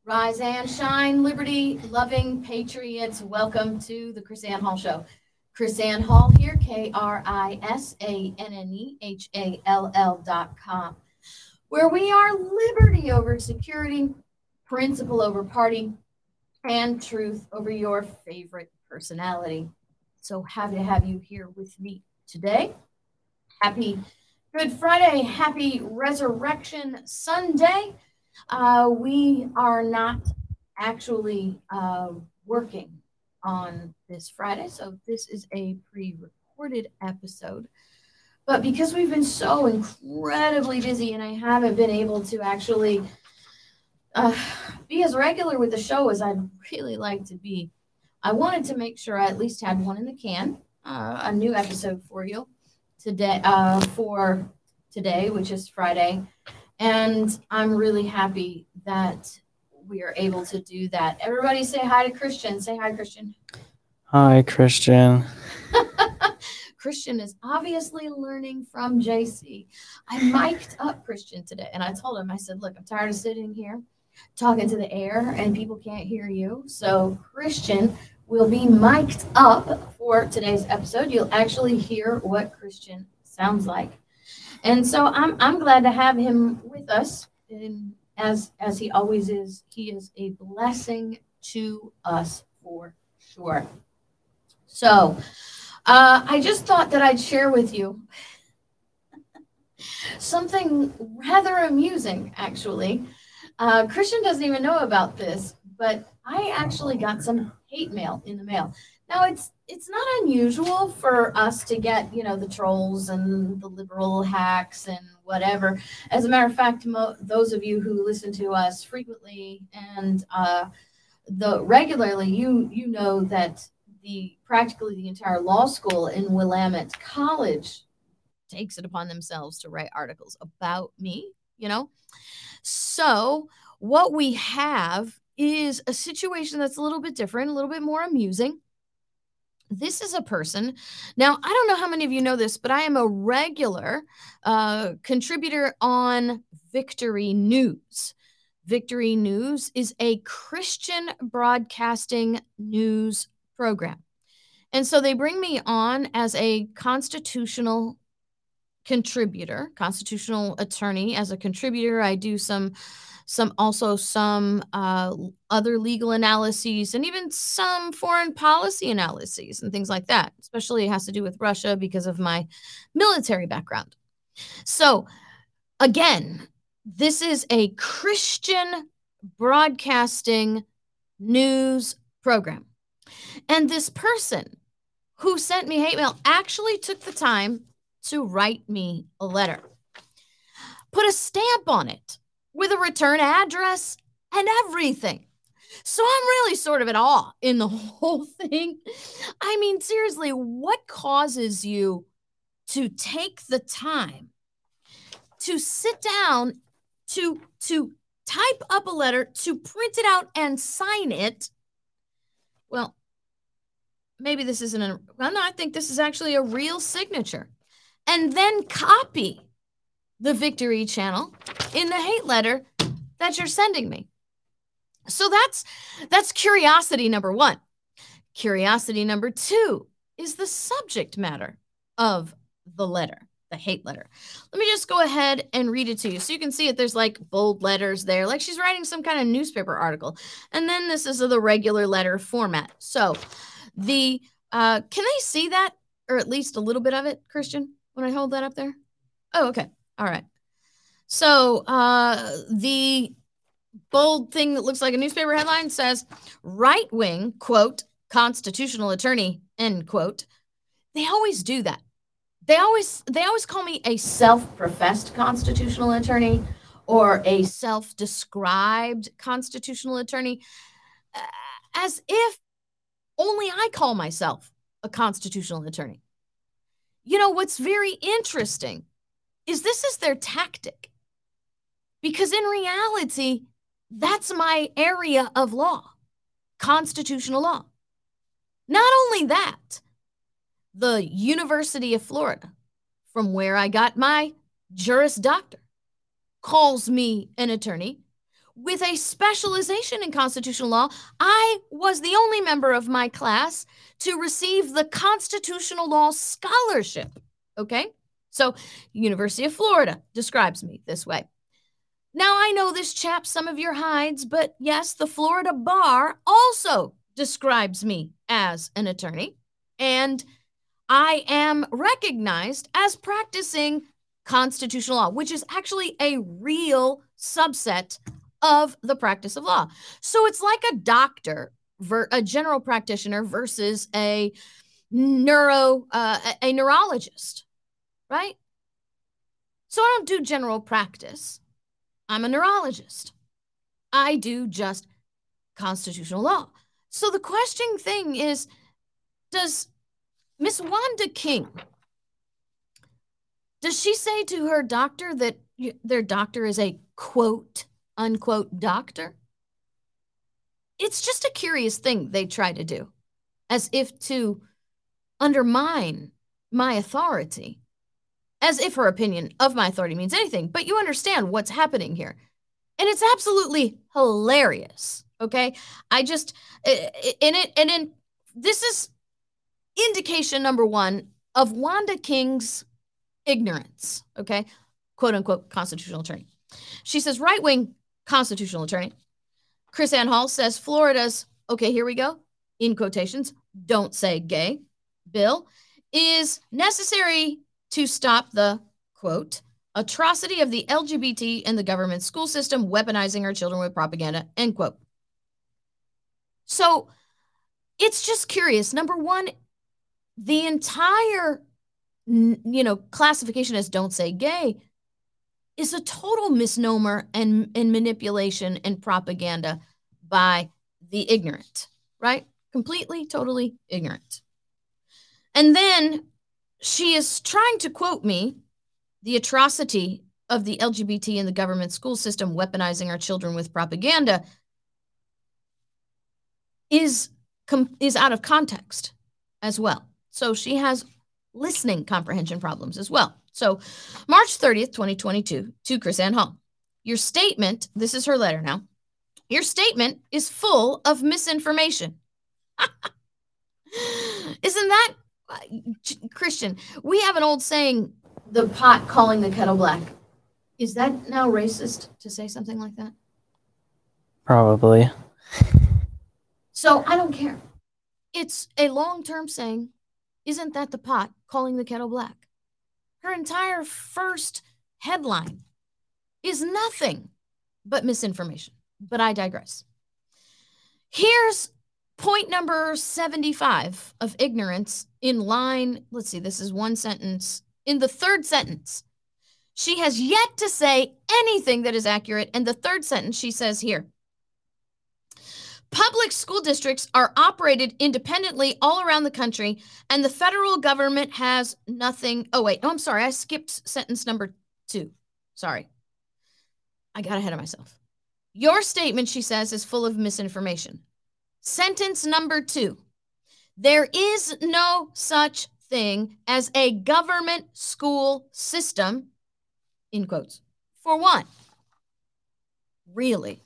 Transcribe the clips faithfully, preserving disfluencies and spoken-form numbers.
Rise and shine, liberty loving patriots. Welcome to the Chris Ann Hall Show. Chris Ann Hall here, K R I S A N N E H A L L dot com, where we are liberty over security, principle over party, and truth over your favorite personality. So happy to have you here with me today. Happy Good Friday. Happy Resurrection Sunday. Uh, we are not actually uh, working on this Friday, so this is a pre recorded episode. But because we've been so incredibly busy and I haven't been able to actually uh, be as regular with the show as I'd really like to be, I wanted to make sure I at least had one in the can, uh, a new episode for you today, uh, for today, which is Friday. And I'm really happy that we are able to do that. Everybody say hi to Christian. Say hi, Christian. Hi, Christian. Christian is obviously learning from J C. I mic'd up Christian today and I told him, I said, look, I'm tired of sitting here talking to the air and people can't hear you. So Christian will be mic'd up for today's episode. You'll actually hear what Christian sounds like. And so I'm I'm glad to have him with us. And as as he always is, he is a blessing to us for sure. So uh, I just thought that I'd share with you something rather amusing, actually. Uh, Christian doesn't even know about this, but I actually got some hate mail in the mail. Now it's it's not unusual for us to get, you know, the trolls and the liberal hacks and whatever. As a matter of fact, mo- those of you who listen to us frequently and uh, the regularly, you you know that the practically the entire law school in Willamette College takes it upon themselves to write articles about me, you know? So, what we have is a situation that's a little bit different, a little bit more amusing. This is a person. Now, I don't know how many of you know this, but I am a regular uh, contributor on Victory News. Victory News is a Christian broadcasting news program. And so they bring me on as a constitutional contributor, constitutional attorney. As a contributor, I do some some also some uh, other legal analyses and even some foreign policy analyses and things like that. Especially it has to do with Russia because of my military background. So again, this is a Christian broadcasting news program. And this person who sent me hate mail actually took the time to write me a letter, put a stamp on it with a return address and everything. So I'm really sort of at awe in the whole thing. I mean, seriously, what causes you to take the time to sit down to to type up a letter, to print it out and sign it? Well, maybe this isn't a well, no, I think this is actually a real signature. And then copy the Victory Channel in the hate letter that you're sending me. So that's that's curiosity number one. Curiosity number two is the subject matter of the letter, the hate letter. Let me just go ahead and read it to you. So you can see it. There's like bold letters there, like she's writing some kind of newspaper article. And then this is the regular letter format. So the, uh, can they see that? Or at least a little bit of it, Christian, when I hold that up there? Oh, okay. All right. So uh, the bold thing that looks like a newspaper headline says, right wing, quote, constitutional attorney, end quote. They always do that. They always they always call me a self-professed constitutional attorney or a self-described constitutional attorney, uh, as if only I call myself a constitutional attorney. You know, what's very interesting is this is their tactic. Because in reality, that's my area of law, constitutional law. Not only that, the University of Florida, from where I got my Juris Doctor, calls me an attorney, with a specialization in constitutional law, I was the only member of my class to receive the constitutional law scholarship. Okay? So, University of Florida describes me this way. Now, I know this chaps some of your hides, but yes, the Florida bar also describes me as an attorney, and I am recognized as practicing constitutional law, which is actually a real subset of the practice of law. So it's like a doctor, a general practitioner versus a neuro, uh, a neurologist, right? So I don't do general practice. I'm a neurologist. I do just constitutional law. So the question thing is, does Miss Wanda King, does she say to her doctor that their doctor is a quote, unquote doctor? It's just a curious thing they try to do, as if to undermine my authority, as if her opinion of my authority means anything. But you understand what's happening here. And it's absolutely hilarious, okay? I just, in it, and in, this is indication number one of Wanda King's ignorance, okay? Quote unquote constitutional attorney. She says right-wing constitutional attorney. KrisAnne Hall says Florida's, okay, here we go, in quotations, don't say gay bill is necessary to stop the, quote, atrocity of the L G B T and the government school system weaponizing our children with propaganda, end quote. So it's just curious. Number one, the entire, you know, classification as don't say gay is a total misnomer and, and manipulation and propaganda by the ignorant, right? Completely, totally ignorant. And then she is trying to quote me the atrocity of the L G B T and the government school system weaponizing our children with propaganda is, is out of context as well. So she has listening comprehension problems as well. So March thirtieth, twenty twenty-two, to KrisAnne Hall. Your statement, this is her letter now, your statement is full of misinformation. Isn't that, Christian, we have an old saying, the pot calling the kettle black. Is that now racist to say something like that? Probably. So I don't care. It's a long-term saying. Isn't that the pot calling the kettle black? Her entire first headline is nothing but misinformation. But I digress. Here's point number seventy-five of ignorance in line. Let's see, this is one sentence. In the third sentence, she has yet to say anything that is accurate. And the third sentence, she says here, public school districts are operated independently all around the country, and the federal government has nothing. Oh, wait. No, I'm sorry. I skipped sentence number two. Sorry. I got ahead of myself. Your statement, she says, is full of misinformation. Sentence number two. There is no such thing as a government school system, in quotes, for one. Really?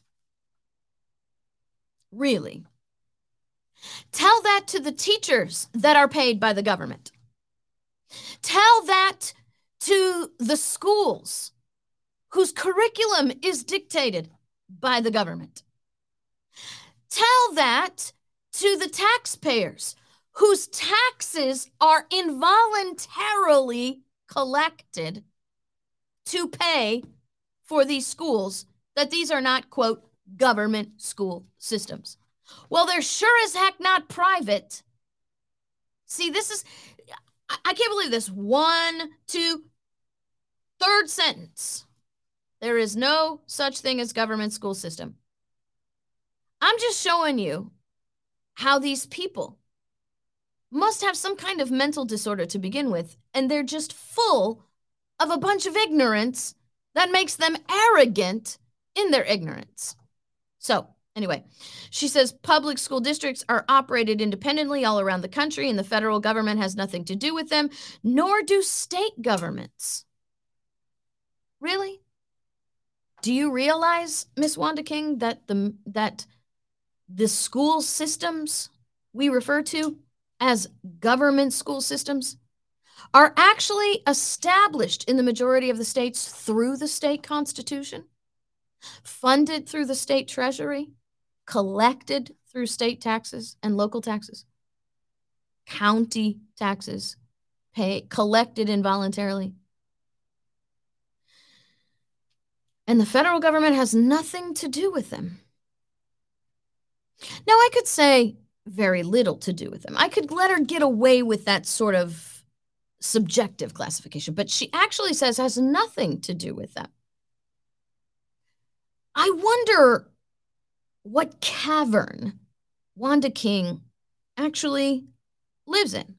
Really? Tell that to the teachers that are paid by the government. Tell that to the schools whose curriculum is dictated by the government. Tell that to the taxpayers whose taxes are involuntarily collected to pay for these schools, that these are not, quote, government school systems. Well, they're sure as heck not private. See, this is, I can't believe this. One, two, third sentence. There is no such thing as government school system. I'm just showing you how these people must have some kind of mental disorder to begin with, and they're just full of a bunch of ignorance that makes them arrogant in their ignorance. So anyway, she says public school districts are operated independently all around the country, and the federal government has nothing to do with them, nor do state governments. Really? Do you realize, Miss Wanda King, that the that the school systems we refer to as government school systems are actually established in the majority of the states through the state constitution, funded through the state treasury, collected through state taxes and local taxes, county taxes, pay, collected involuntarily. And the federal government has nothing to do with them. Now, I could say very little to do with them. I could let her get away with that sort of subjective classification, but she actually says has nothing to do with them. I wonder what cavern Wanda King actually lives in.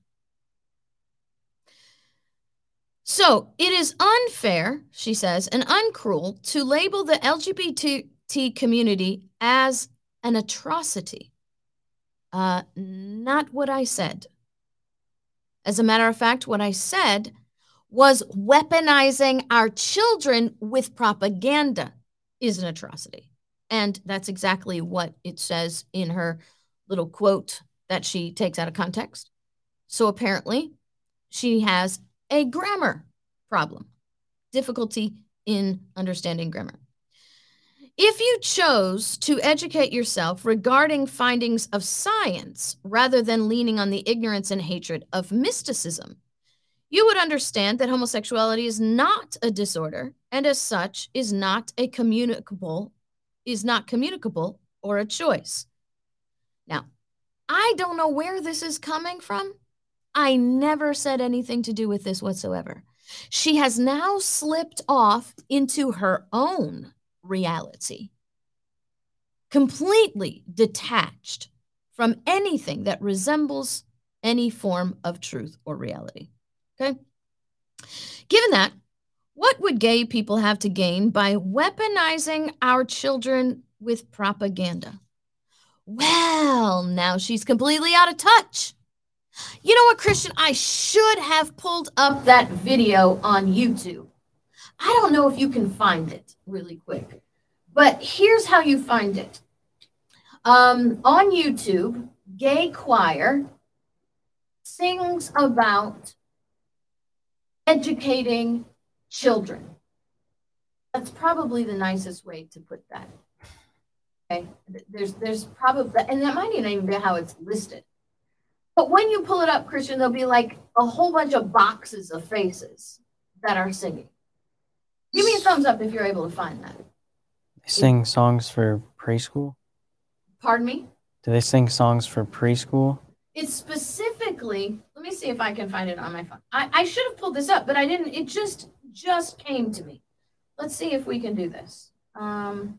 So it is unfair, she says, and uncruel to label the L G B T community as an atrocity. Uh, not what I said. As a matter of fact, what I said was weaponizing our children with propaganda is an atrocity. And that's exactly what it says in her little quote that she takes out of context. So apparently, she has a grammar problem, difficulty in understanding grammar. If you chose to educate yourself regarding findings of science rather than leaning on the ignorance and hatred of mysticism, you would understand that homosexuality is not a disorder and as such is not a communicable, is not communicable or a choice. Now, I don't know where this is coming from. I never said anything to do with this whatsoever. She has now slipped off into her own reality, completely detached from anything that resembles any form of truth or reality. Okay? Given that, what would gay people have to gain by weaponizing our children with propaganda? Well, now she's completely out of touch. You know what, Christian? I should have pulled up that video on YouTube. I don't know if you can find it really quick, but here's how you find it. Um, on YouTube, gay choir sings about educating children. That's probably the nicest way to put that. Okay, there's there's probably, and that might even be how it's listed. But when you pull it up, Christian, there'll be like a whole bunch of boxes of faces that are singing. Give me a thumbs up if you're able to find that. They sing songs for preschool? Pardon me? Do they sing songs for preschool? It's specifically, let me see if I can find it on my phone. I, I should have pulled this up, but I didn't. It just, just came to me. Let's see if we can do this. Um,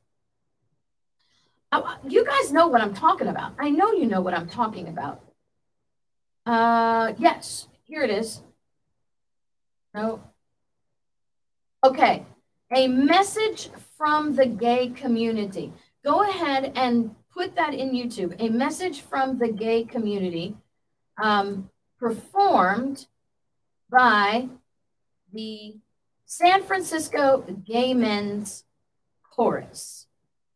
I, you guys know what I'm talking about. I know you know what I'm talking about. Uh, yes, here it is. No. Okay, a message from the gay community. Go ahead and put that in YouTube. A message from the gay community, um, performed by the San Francisco Gay Men's Chorus.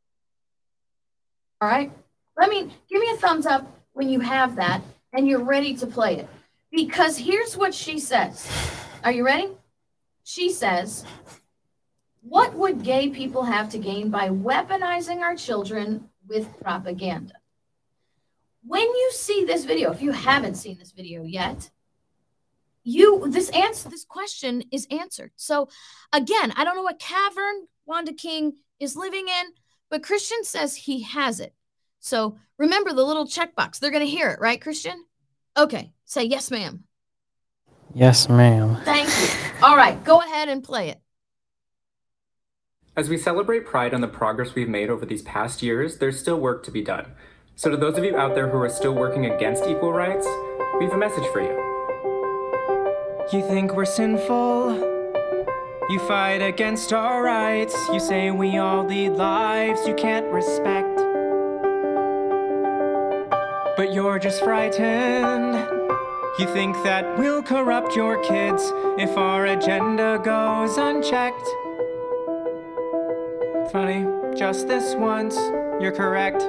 All right, let me, give me a thumbs up when you have that and you're ready to play it. Because here's what she says. Are you ready? She says, what would gay people have to gain by weaponizing our children with propaganda? When you see this video, if you haven't seen this video yet, you this answer this question is answered. So again, I don't know what cavern Wanda King is living in, but Christian says he has it. So remember the little checkbox. They're going to hear it, right, Christian? Okay, say yes, ma'am. Yes, ma'am. Thank you. All right, go ahead and play it. As we celebrate Pride on the progress we've made over these past years, there's still work to be done. So to those of you out there who are still working against equal rights, we have a message for you. You think we're sinful? You fight against our rights. You say we all lead lives you can't respect. But you're just frightened. You think that we'll corrupt your kids if our agenda goes unchecked. Funny, just this once, you're correct.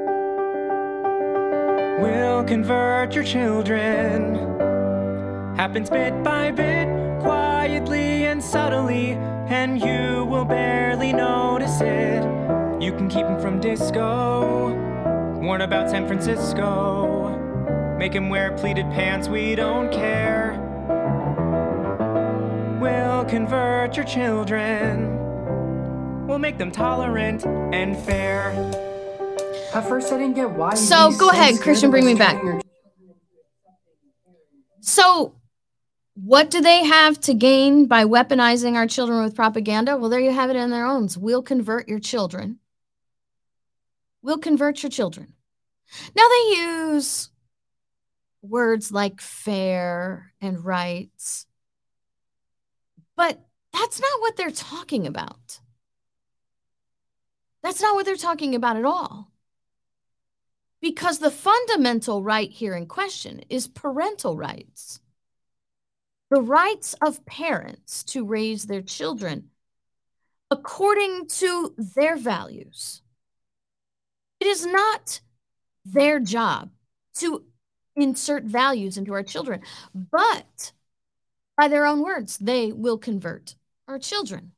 We'll convert your children. Happens bit by bit, quietly and subtly, and you will barely notice it. You can keep him from disco, warn about San Francisco. Make him wear pleated pants, we don't care. We'll convert your children. We'll make them tolerant and fair. At first, I didn't get why. So go ahead, Christian, bring me back. So what do they have to gain by weaponizing our children with propaganda? Well, there you have it in their own. We'll convert your children. We'll convert your children. Now they use words like fair and rights, but that's not what they're talking about. That's not what they're talking about at all. Because the fundamental right here in question is parental rights. The rights of parents to raise their children according to their values. It is not their job to insert values into our children, but by their own words, they will convert our children.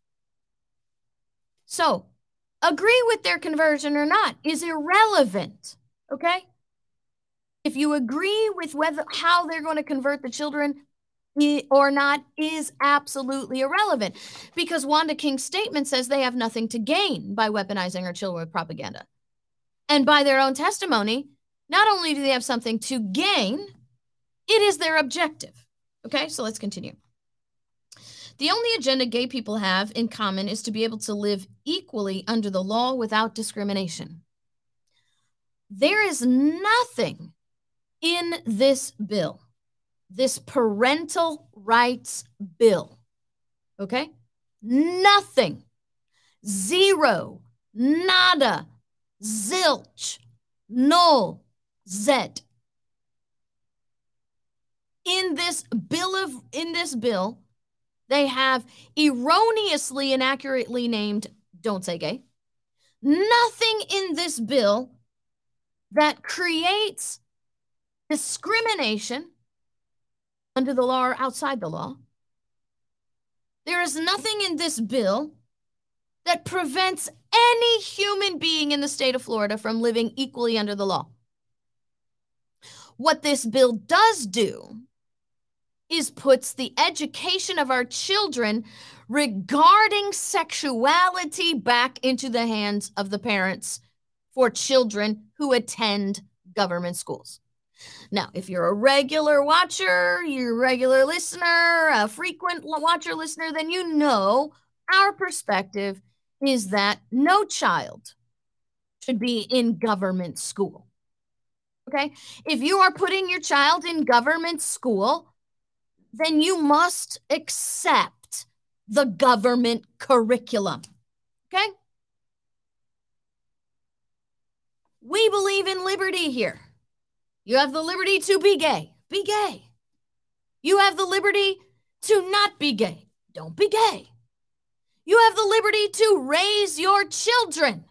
So, agree with their conversion or not is irrelevant, okay? If you agree with whether how they're going to convert the children or not is absolutely irrelevant, because Wanda King's statement says they have nothing to gain by weaponizing our children with propaganda. And by their own testimony, not only do they have something to gain, it is their objective. Okay, so let's continue. The only agenda gay people have in common is to be able to live equally under the law without discrimination. There is nothing in this bill, this parental rights bill, okay? Nothing, zero, nada, zilch, null, zed. In this bill of, in this bill, they have erroneously and accurately named Don't Say Gay. Nothing in this bill that creates discrimination under the law or outside the law. There is nothing in this bill that prevents any human being in the state of Florida from living equally under the law. What this bill does do is puts the education of our children regarding sexuality back into the hands of the parents for children who attend government schools. Now, if you're a regular watcher, you're a regular listener, a frequent watcher listener, then you know our perspective is that no child should be in government school. Okay? If you are putting your child in government school, then you must accept the government curriculum. Okay? We believe in liberty here. You have the liberty to be gay. Be gay. You have the liberty to not be gay. Don't be gay. You have the liberty to raise your children.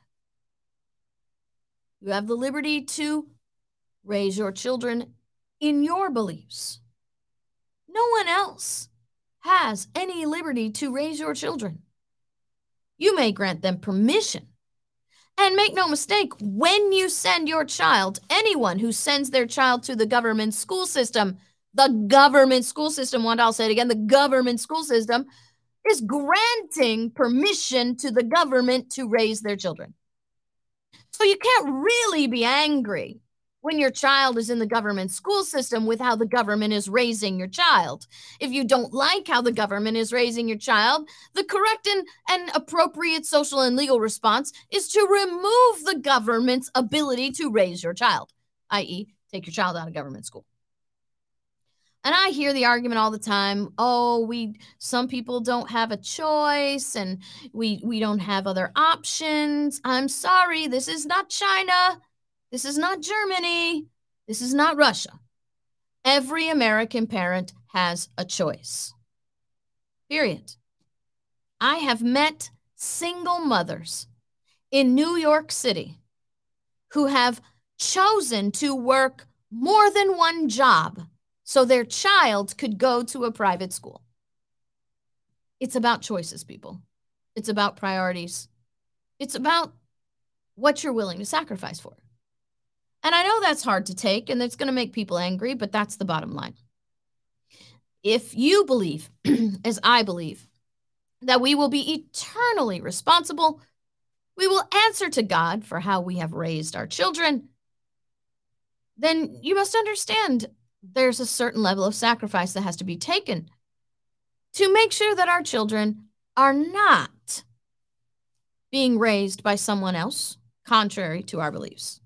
You have the liberty to raise your children in your beliefs. No one else has any liberty to raise your children. You may grant them permission. And make no mistake, when you send your child, anyone who sends their child to the government school system, the government school system, one, I'll say it again, the government school system is granting permission to the government to raise their children. So you can't really be angry when your child is in the government school system with how the government is raising your child. If you don't like how the government is raising your child, the correct and, and appropriate social and legal response is to remove the government's ability to raise your child, that is, take your child out of government school. And I hear the argument all the time, oh, we some people don't have a choice and we, we don't have other options. I'm sorry, this is not China. This is not Germany. This is not Russia. Every American parent has a choice. Period. I have met single mothers in New York City who have chosen to work more than one job so their child could go to a private school. It's about choices, people. It's about priorities. It's about what you're willing to sacrifice for. And I know that's hard to take and it's going to make people angry, but that's the bottom line. If you believe, as I believe, that we will be eternally responsible, we will answer to God for how we have raised our children, then you must understand there's a certain level of sacrifice that has to be taken to make sure that our children are not being raised by someone else contrary to our beliefs.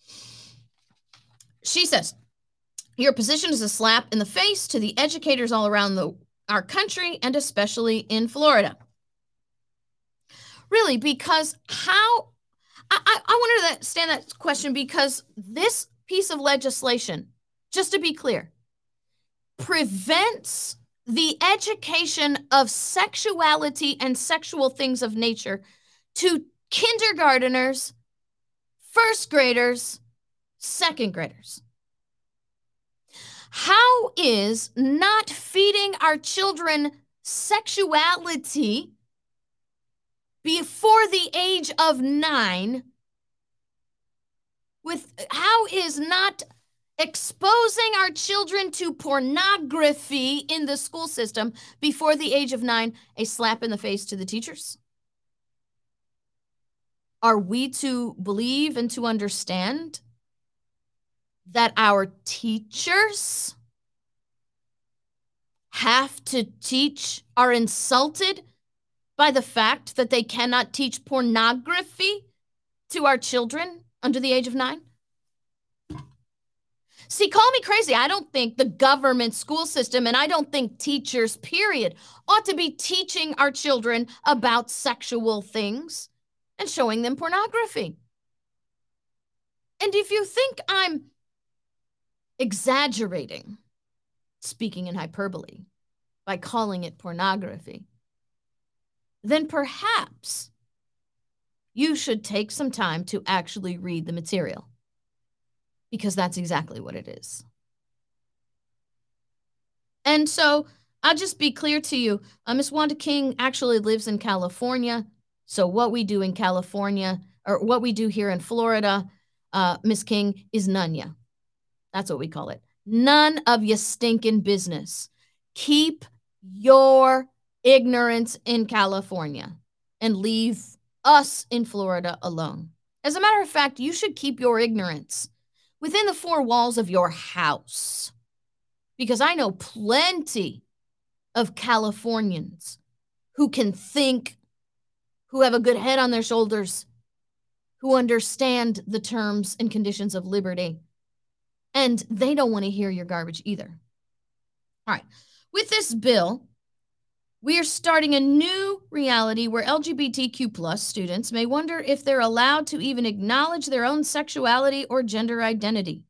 She says, your position is a slap in the face to the educators all around the, our country and especially in Florida. Really, because how, I, I, I want to understand that question because this piece of legislation, just to be clear, prevents the education of sexuality and sexual things of nature to kindergarteners, first graders, second graders. How is not feeding our children sexuality before the age of nine, with how is not exposing our children to pornography in the school system before the age of nine a slap in the face to the teachers? Are we to believe and to understand that our teachers have to teach, are insulted by the fact that they cannot teach pornography to our children under the age of nine? See, call me crazy. I don't think the government school system, and I don't think teachers, period, ought to be teaching our children about sexual things and showing them pornography. And if you think I'm exaggerating, speaking in hyperbole, by calling it pornography, then perhaps you should take some time to actually read the material, because that's exactly what it is. And so I'll just be clear to you, uh, Miss Wanda King actually lives in California. So what we do in California, or what we do here in Florida, uh, Miss King, is none ya. That's what we call it. None of your stinking business. Keep your ignorance in California and leave us in Florida alone. As a matter of fact, you should keep your ignorance within the four walls of your house, because I know plenty of Californians who can think, who have a good head on their shoulders, who understand the terms and conditions of liberty, and they don't want to hear your garbage either. All right. With this bill, we are starting a new reality where L G B T Q plus students may wonder if they're allowed to even acknowledge their own sexuality or gender identity.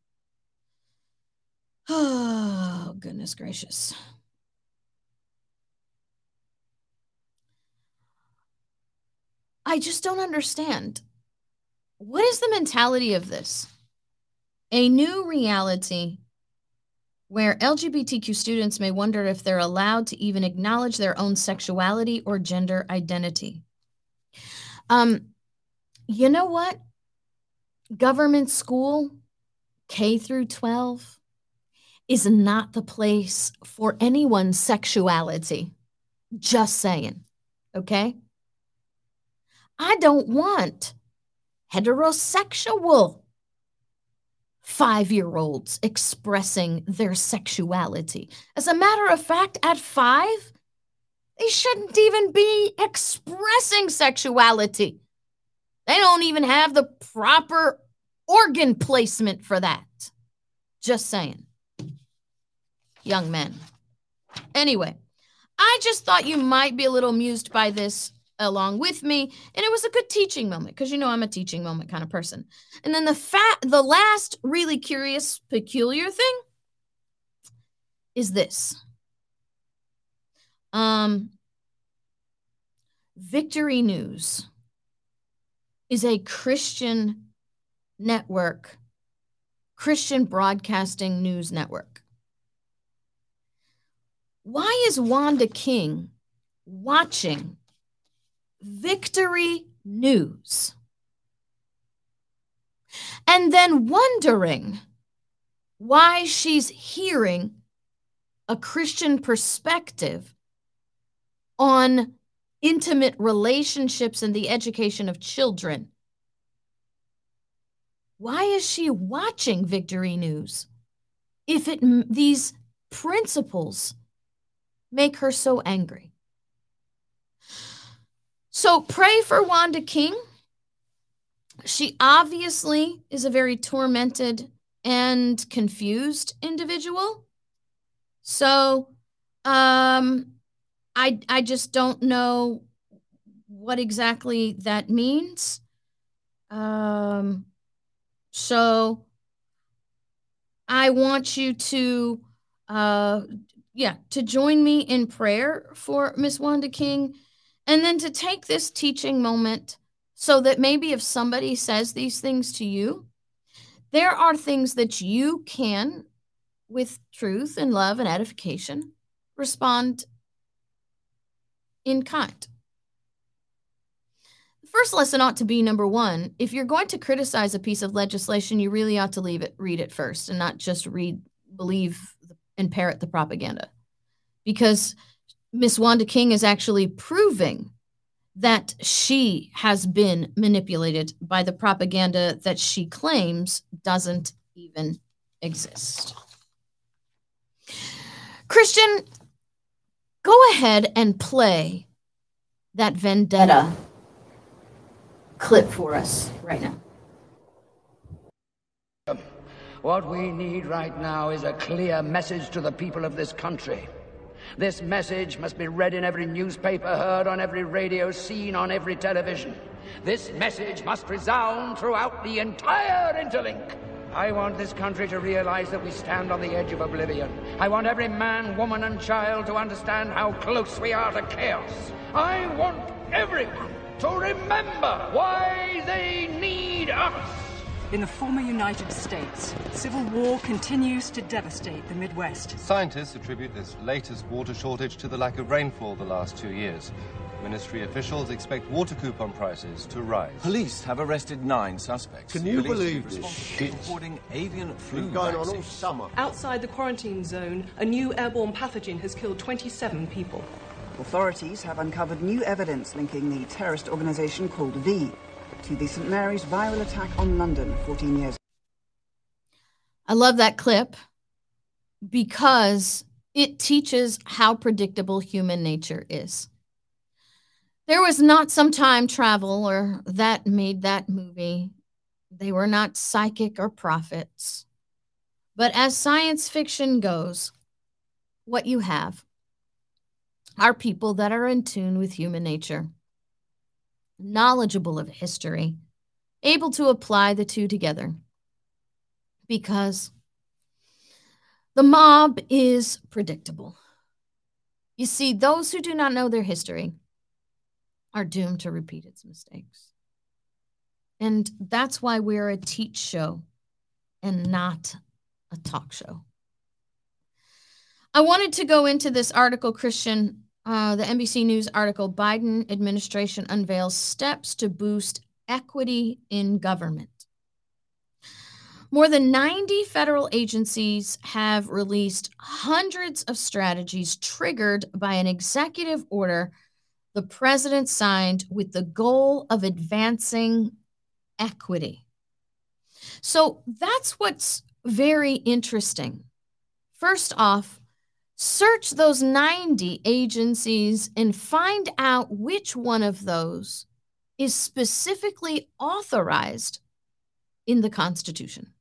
Oh, goodness gracious. I just don't understand. What is the mentality of this? A new reality where L G B T Q students may wonder if they're allowed to even acknowledge their own sexuality or gender identity. Um, you know what? Government school, K through twelve, is not the place for anyone's sexuality. Just saying, okay? I don't want heterosexual five-year-olds expressing their sexuality. As a matter of fact, at five, they shouldn't even be expressing sexuality. They don't even have the proper organ placement for that. Just saying. Young men. Anyway, I just thought you might be a little amused by this along with me, and it was a good teaching moment, because you know I'm a teaching moment kind of person. And then the fa- the last really curious, peculiar thing is this. Um, Victory News is a Christian network, Christian broadcasting news network. Why is Wanda King watching Victory News and then wondering why she's hearing a Christian perspective on intimate relationships and the education of children? Why is she watching Victory News if it these principles make her so angry? So pray for Wanda King. She obviously is a very tormented and confused individual. So um, I, I just don't know what exactly that means. Um, so I want you to, uh, yeah, to join me in prayer for Miss Wanda King, and then to take this teaching moment so that maybe if somebody says these things to you, there are things that you can, with truth and love and edification, respond in kind. The first lesson ought to be, number one, if you're going to criticize a piece of legislation, you really ought to leave it, read it first, and not just read, believe, and parrot the propaganda. Because Miss Wanda King is actually proving that she has been manipulated by the propaganda that she claims doesn't even exist. Christian, go ahead and play that Vendetta clip for us right now. What we need right now is a clear message to the people of this country. This message must be read in every newspaper, heard on every radio, seen on every television. This message must resound throughout the entire interlink. I want this country to realize that we stand on the edge of oblivion. I want every man, woman, and child to understand how close we are to chaos. I want everyone to remember why they need us. In the former United States, civil war continues to devastate the Midwest. Scientists attribute this latest water shortage to the lack of rainfall the last two years. Ministry officials expect water coupon prices to rise. Police have arrested nine suspects. Can you Police believe this shit? Reporting avian flu Been going vaccine. on all summer. Outside the quarantine zone, a new airborne pathogen has killed twenty-seven people. Authorities have uncovered new evidence linking the terrorist organisation called V to the Saint Mary's viral attack on London fourteen years ago. I love that clip because it teaches how predictable human nature is. There was not some time travel or that made that movie. They were not psychic or prophets. But as science fiction goes, what you have are people that are in tune with human nature, knowledgeable of history, able to apply the two together. Because the mob is predictable. You see, those who do not know their history are doomed to repeat its mistakes. And that's why we're a teach show and not a talk show. I wanted to go into this article, Christian, uh, the N B C News article, Biden administration unveils steps to boost equity in government. More than ninety federal agencies have released hundreds of strategies triggered by an executive order the president signed with the goal of advancing equity. So that's what's very interesting. First off, search those ninety agencies and find out which one of those is specifically authorized in the Constitution.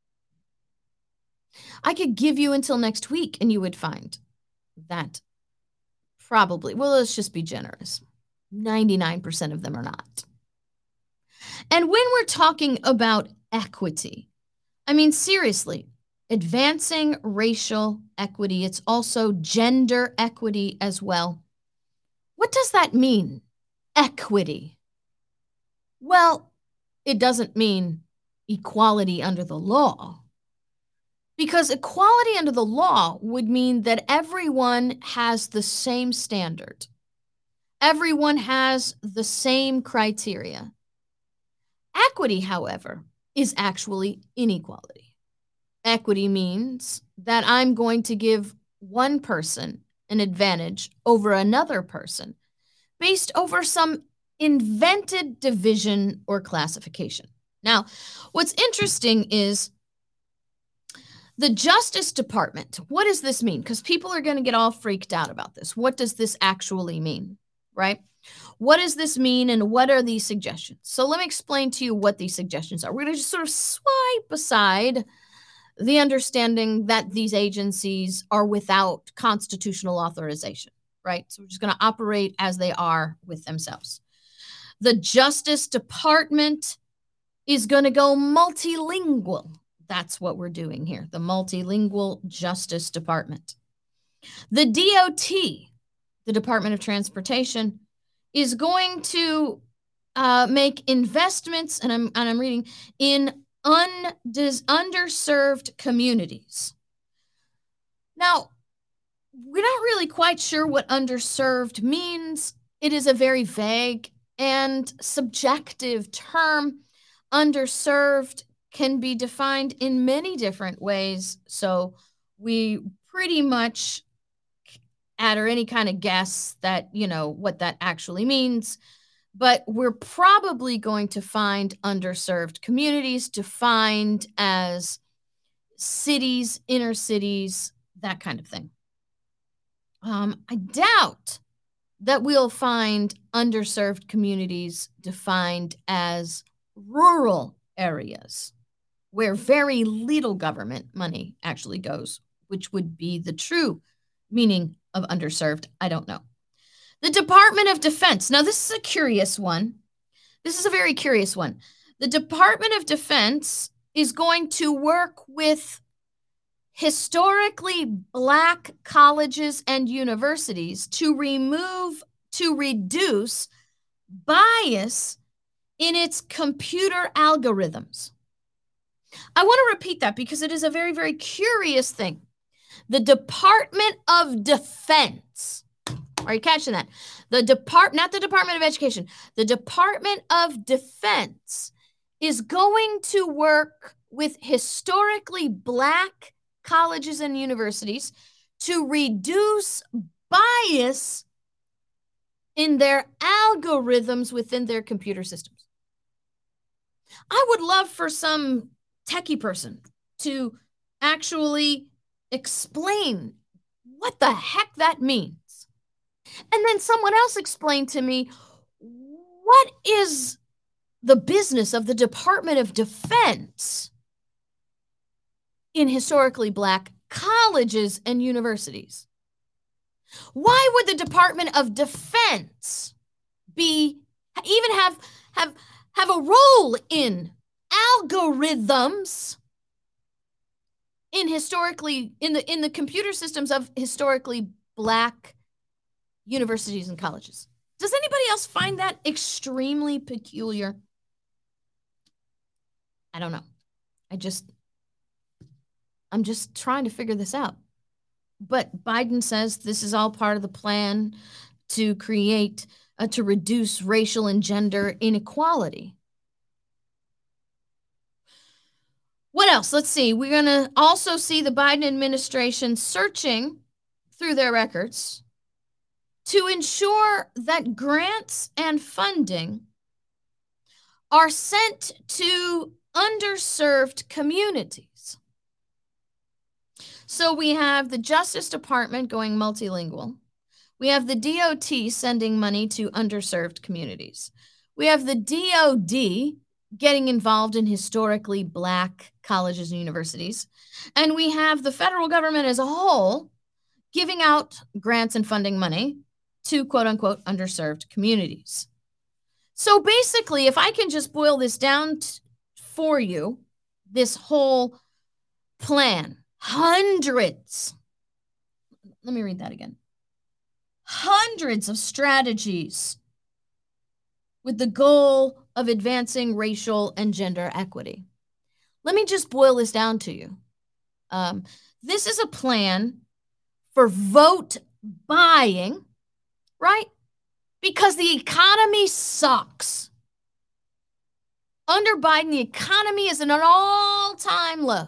I could give you until next week and you would find that probably, well, let's just be generous, ninety-nine percent of them are not. And when we're talking about equity, I mean, seriously, advancing racial equity, it's also gender equity as well. What does that mean? Equity. Well, it doesn't mean equality under the law. Because equality under the law would mean that everyone has the same standard. Everyone has the same criteria. Equity, however, is actually inequality. Equity means that I'm going to give one person an advantage over another person based over some invented division or classification. Now, what's interesting is the Justice Department. What does this mean? Because people are going to get all freaked out about this. What does this actually mean, right? What does this mean and what are these suggestions? So let me explain to you what these suggestions are. We're going to just sort of swipe aside the understanding that these agencies are without constitutional authorization, right? So we're just going to operate as they are with themselves. The Justice Department is going to go multilingual. That's what we're doing here, the Multilingual Justice Department. The D O T, the Department of Transportation, is going to uh, make investments, and I'm, and I'm reading, in undis, underserved communities. Now, we're not really quite sure what underserved means. It is a very vague and subjective term. Underserved can be defined in many different ways, so we pretty much add or any kind of guess that, you know, what that actually means, but we're probably going to find underserved communities defined as cities, inner cities, that kind of thing. Um, I doubt that we'll find underserved communities defined as rural areas where very little government money actually goes, which would be the true meaning of underserved. I don't know. The Department of Defense. Now, this is a curious one. This is a very curious one. The Department of Defense is going to work with historically Black colleges and universities to remove, to reduce bias in its computer algorithms. I want to repeat that because it is a very, very curious thing. The Department of Defense, are you catching that? The depart, not the Department of Education, the Department of Defense is going to work with historically Black colleges and universities to reduce bias in their algorithms within their computer systems. I would love for some techie person to actually explain what the heck that means. And then someone else explained to me, what is the business of the Department of Defense in historically Black colleges and universities? Why would the Department of Defense be even have have have a role in algorithms in historically in the in the computer systems of historically Black universities and colleges? Does anybody else find that extremely peculiar? I don't know. I just I'm just trying to figure this out. But Biden says this is all part of the plan to create, uh, to reduce racial and gender inequality. What else? Let's see. We're going to also see the Biden administration searching through their records to ensure that grants and funding are sent to underserved communities. So we have the Justice Department going multilingual. We have the D O T sending money to underserved communities. We have the D O D getting involved in historically Black colleges and universities. And we have the federal government as a whole giving out grants and funding money to quote unquote underserved communities. So basically, if I can just boil this down t- for you, this whole plan, hundreds, let me read that again, hundreds of strategies with the goal of advancing racial and gender equity. Let me just boil this down to you. Um, this is a plan for vote buying, right? Because the economy sucks. Under Biden, the economy is at an all-time low.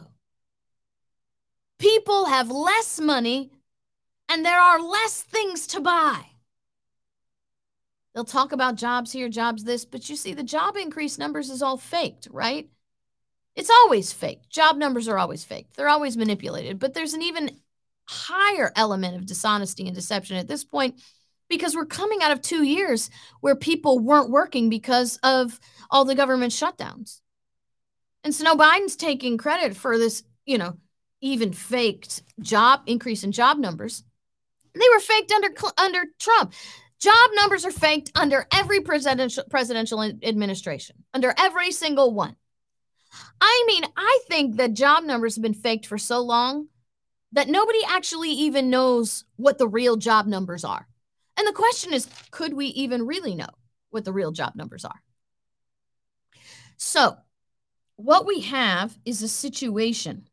People have less money, and there are less things to buy. They'll talk about jobs here, jobs this, but you see, the job increase numbers is all faked, right? It's always fake. Job numbers are always fake. They're always manipulated, but there's an even higher element of dishonesty and deception at this point, because we're coming out of two years where people weren't working because of all the government shutdowns. And so now Biden's taking credit for this, you know, even faked job increase in job numbers. They were faked under under Trump. Job numbers are faked under every presidential presidential administration, under every single one. I mean, I think that job numbers have been faked for so long that nobody actually even knows what the real job numbers are. And the question is, could we even really know what the real job numbers are? So what we have is a situation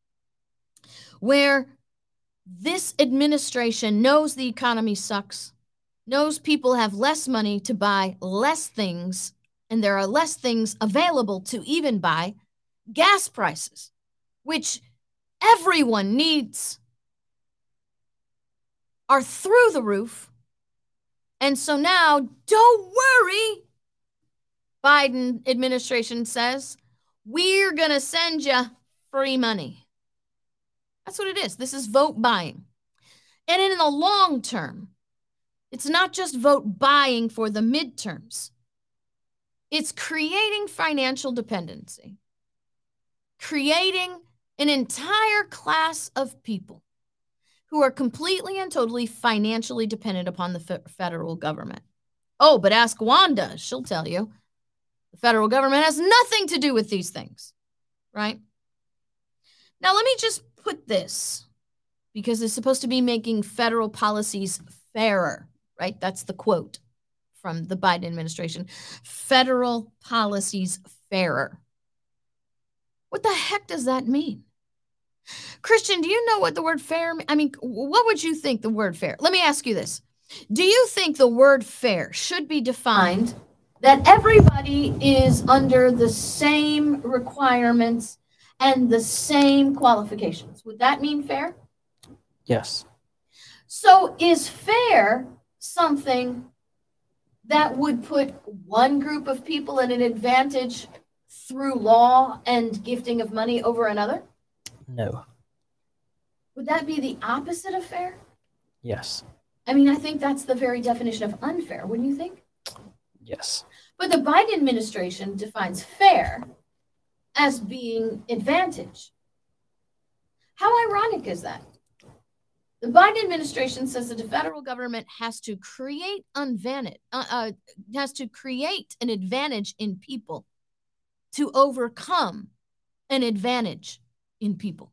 where this administration knows the economy sucks, knows people have less money to buy less things, and there are less things available to even buy. Gas prices, which everyone needs, are through the roof. And so now, don't worry, Biden administration says, we're going to send you free money. That's what it is. This is vote buying. And in the long term, it's not just vote buying for the midterms. It's creating financial dependency, creating an entire class of people who are completely and totally financially dependent upon the fe- federal government. Oh, but ask Wanda. She'll tell you the federal government has nothing to do with these things, right? Now, let me just put this, because it's supposed to be making federal policies fairer, right? That's the quote from the Biden administration. Federal policies fairer. What the heck does that mean? Christian, do you know what the word fair means? I mean, what would you think the word fair? Let me ask you this. Do you think the word fair should be defined that everybody is under the same requirements and the same qualifications? Would that mean fair? Yes. So is fair something that would put one group of people at an advantage through law and gifting of money over another? No. Would that be the opposite of fair? Yes. I mean, I think that's the very definition of unfair, wouldn't you think? Yes. But the Biden administration defines fair as being advantage. How ironic is that? The Biden administration says that the federal government has to create unvantage, uh, uh, has to create an advantage in people to overcome an advantage in people.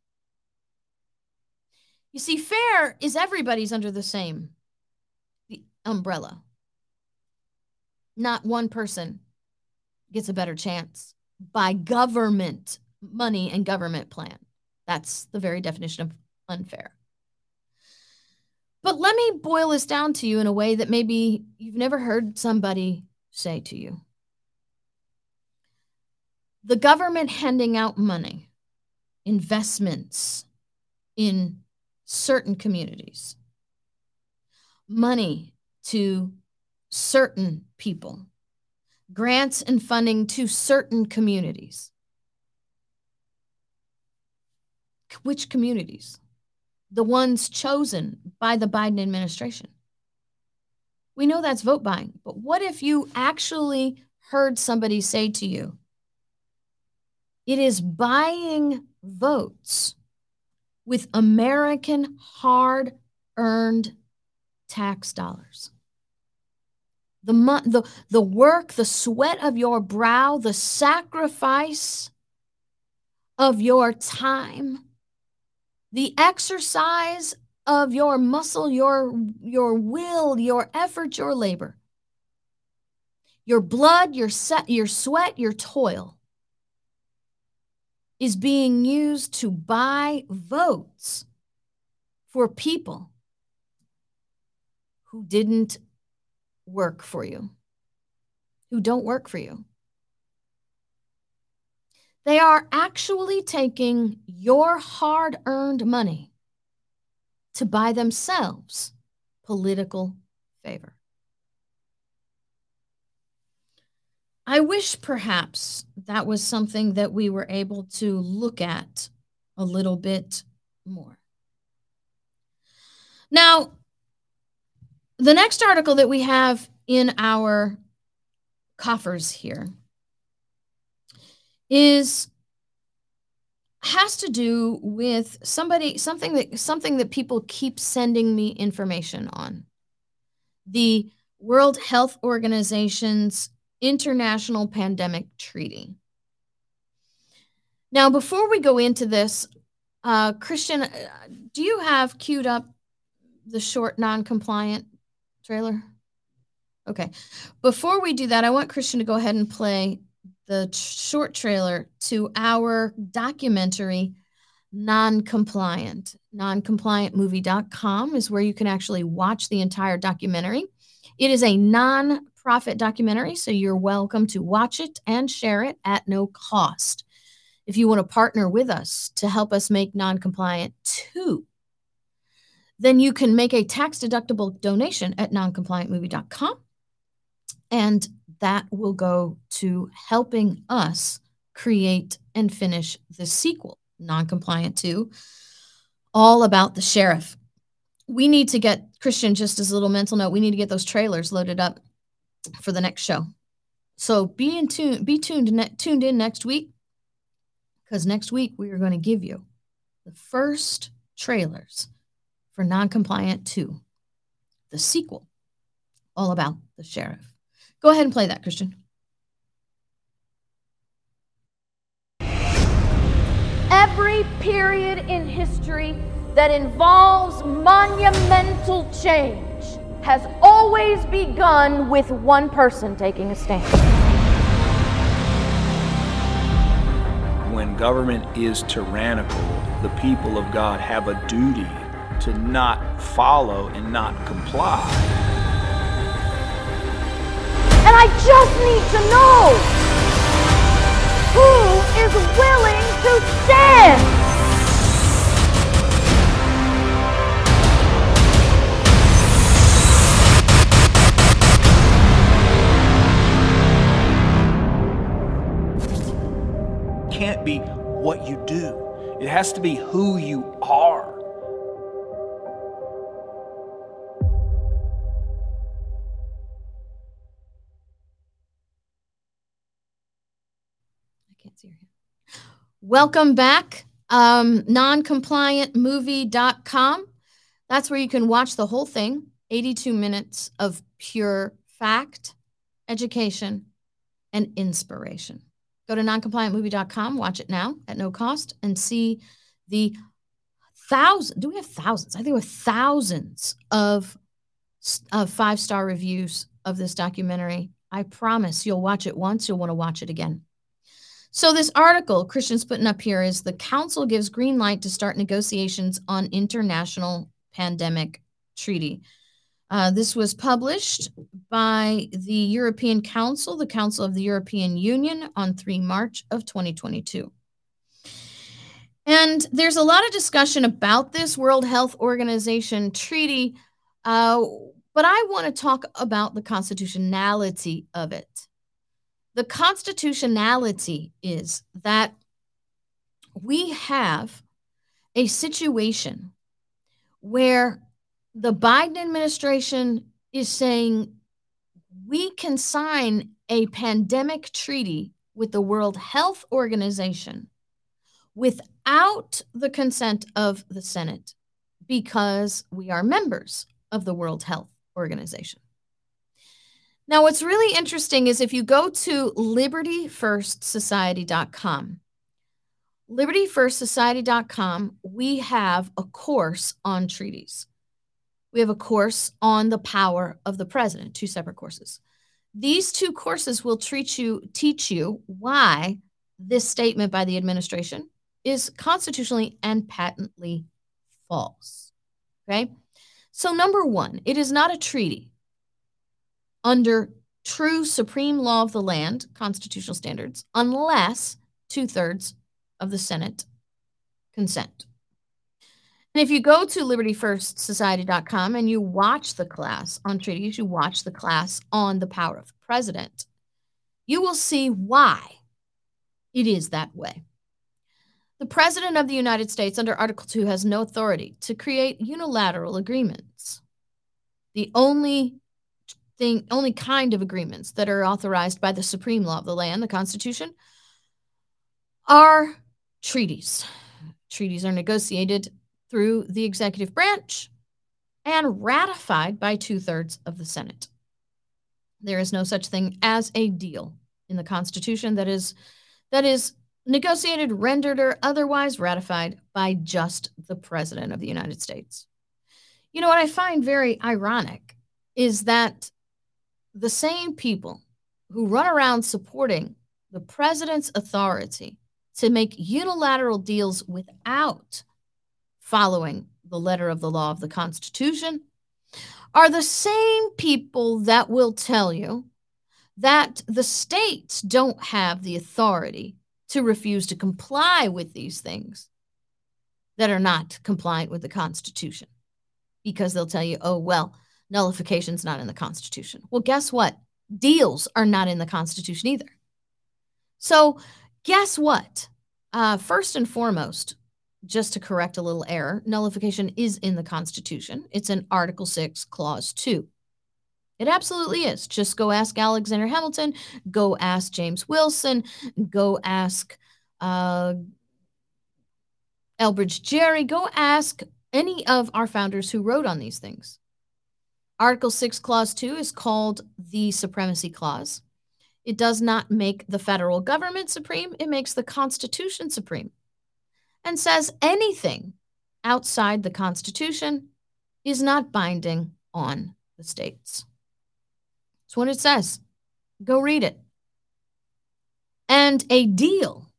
You see, fair is everybody's under the same the umbrella. Not one person gets a better chance by government money and government plan. That's the very definition of unfair. But let me boil this down to you in a way that maybe you've never heard somebody say to you. The government handing out money, investments in certain communities, money to certain people, grants and funding to certain communities. Which communities? The ones chosen by the Biden administration. We know that's vote buying, but what if you actually heard somebody say to you, it is buying votes with American hard-earned tax dollars? The, mo- the, the work, the sweat of your brow, the sacrifice of your time, the exercise of your muscle, your, your will, your effort, your labor. Your blood, your, se- your sweat, your toil is being used to buy votes for people who didn't work for you, who don't work for you. They are actually taking your hard-earned money to buy themselves political favor. I wish perhaps that was something that we were able to look at a little bit more. Now, the next article that we have in our coffers here is has to do with somebody something that something that people keep sending me information on. The World Health Organization's International Pandemic Treaty. Now, before we go into this, uh, Christian, do you have queued up the short non-compliant trailer? Okay. Before we do that, I want Christian to go ahead and play the t- short trailer to our documentary, Non-Compliant. non compliant movie dot com is where you can actually watch the entire documentary. It is a non-profit documentary, so you're welcome to watch it and share it at no cost. If you want to partner with us to help us make Non-Compliant two, then you can make a tax-deductible donation at non compliant movie dot com, and that will go to helping us create and finish the sequel, Non-Compliant two, all about the sheriff. We need to get, Christian, just as a little mental note, we need to get those trailers loaded up for the next show. So be in tune, be tuned, ne- tuned in next week, because next week we are going to give you the first trailers for Non-Compliant two, the sequel, all about the sheriff. Go ahead and play that, Christian. Every period in history that involves monumental change has always begun with one person taking a stand. When government is tyrannical, the people of God have a duty to not follow and not comply. And I just need to know who is willing to stand. It can't be what you do. It has to be who you are. Welcome back. Um, non compliant movie dot com. That's where you can watch the whole thing. eighty-two minutes of pure fact, education, and inspiration. Go to non compliant movie dot com, watch it now at no cost, and see the thousands. Do we have thousands? I think we have thousands of, of five-star reviews of this documentary. I promise you'll watch it once, you'll want to watch it again. So this article Christian's putting up here is the council gives green light to start negotiations on international pandemic treaty. Uh, this was published by the European Council, the Council of the European Union, on the third of March of twenty twenty-two. And there's a lot of discussion about this World Health Organization treaty, uh, but I want to talk about the constitutionality of it. The constitutionality is that we have a situation where the Biden administration is saying we can sign a pandemic treaty with the World Health Organization without the consent of the Senate because we are members of the World Health Organization. Now, what's really interesting is if you go to liberty first society dot com, liberty first society dot com, we have a course on treaties. We have a course on the power of the president, two separate courses. These two courses will treat you, teach you why this statement by the administration is constitutionally and patently false. Okay? So number one, it is not a treaty under true supreme law of the land, constitutional standards, unless two-thirds of the Senate consent. And if you go to liberty first society dot com and you watch the class on treaties, you watch the class on the power of the president, you will see why it is that way. The President of the United States under Article two has no authority to create unilateral agreements. The only thing, only kind of agreements that are authorized by the supreme law of the land, the Constitution, are treaties. Treaties are negotiated through the executive branch and ratified by two-thirds of the Senate. There is no such thing as a deal in the Constitution that is that is negotiated, rendered, or otherwise ratified by just the President of the United States. You know, what I find very ironic is that the same people who run around supporting the President's authority to make unilateral deals without following the letter of the law of the Constitution are the same people that will tell you that the states don't have the authority to refuse to comply with these things that are not compliant with the Constitution, because they'll tell you, oh, well, nullification's not in the Constitution. Well, guess what? Deals are not in the Constitution either. So guess what? Uh, first and foremost, just to correct a little error, nullification is in the Constitution. It's in Article six, Clause two. It absolutely is. Just go ask Alexander Hamilton, go ask James Wilson, go ask uh, Elbridge Gerry, go ask any of our founders who wrote on these things. Article six, Clause two is called the Supremacy Clause. It does not make the federal government supreme. It makes the Constitution supreme, and says anything outside the Constitution is not binding on the states. That's what it says. Go read it. And a deal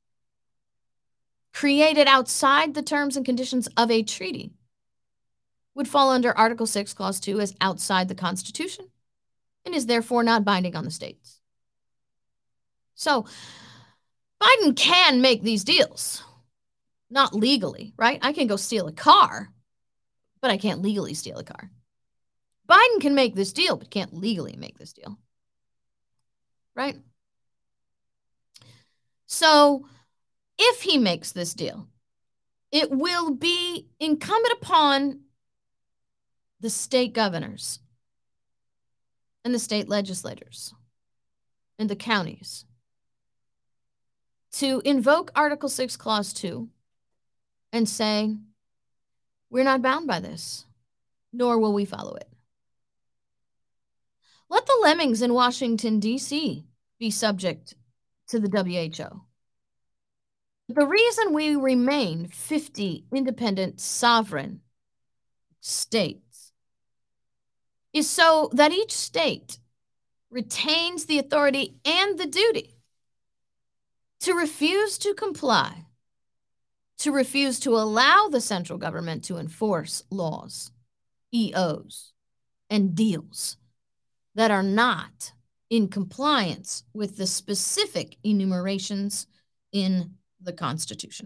created outside the terms and conditions of a treaty would fall under Article six, Clause two as outside the Constitution and is therefore not binding on the states. So Biden can make these deals. Not legally, right? I can go steal a car, but I can't legally steal a car. Biden can make this deal, but can't legally make this deal. Right? So if he makes this deal, it will be incumbent upon the state governors and the state legislators and the counties to invoke Article six, Clause two and say, we're not bound by this, nor will we follow it. Let the lemmings in Washington, D C be subject to the W H O. The reason we remain fifty independent sovereign states is so that each state retains the authority and the duty to refuse to comply, to refuse to allow the central government to enforce laws, E Os, and deals that are not in compliance with the specific enumerations in the Constitution.